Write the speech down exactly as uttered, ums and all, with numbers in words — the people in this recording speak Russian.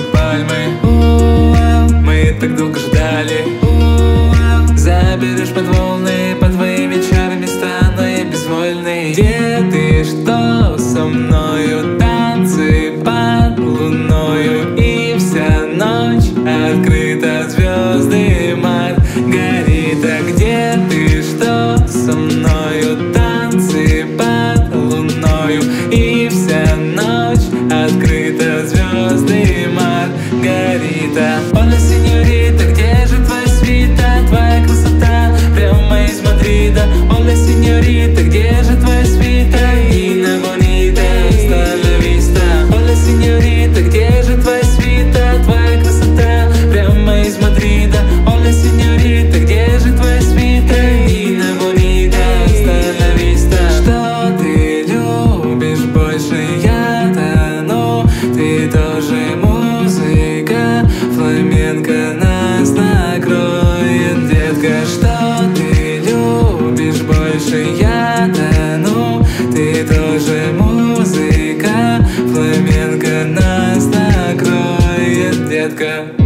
пальмы. Мы так долго ждали. Заберешь под волны, по твоим вечерам стану я безвольный. Где ты, что со мною? Танцы под луною, и вся ночь открыта, звезды Маргарита. Где ты, что со мною? Танцы под луною, и вся ночь открыта, звезды Маргарита. Оля, сеньорита, где же твоя свита, твоя красота, прямо из Мадрида? Оля, сеньорита, где же твоя свита, Нина Бонита, hasta la vista? Оля, сеньорита, где же твоя свита, твоя красота, прямо из Мадрида? Оля, сеньорита, где же твоя свита, Нина Бонита, hasta la vista? Что ты любишь больше? Я тону, ты тоже музыка, фламенко нас накроет, детка. Что ты любишь больше? Я тону, ты тоже музыка, фламенко нас накроет, детка.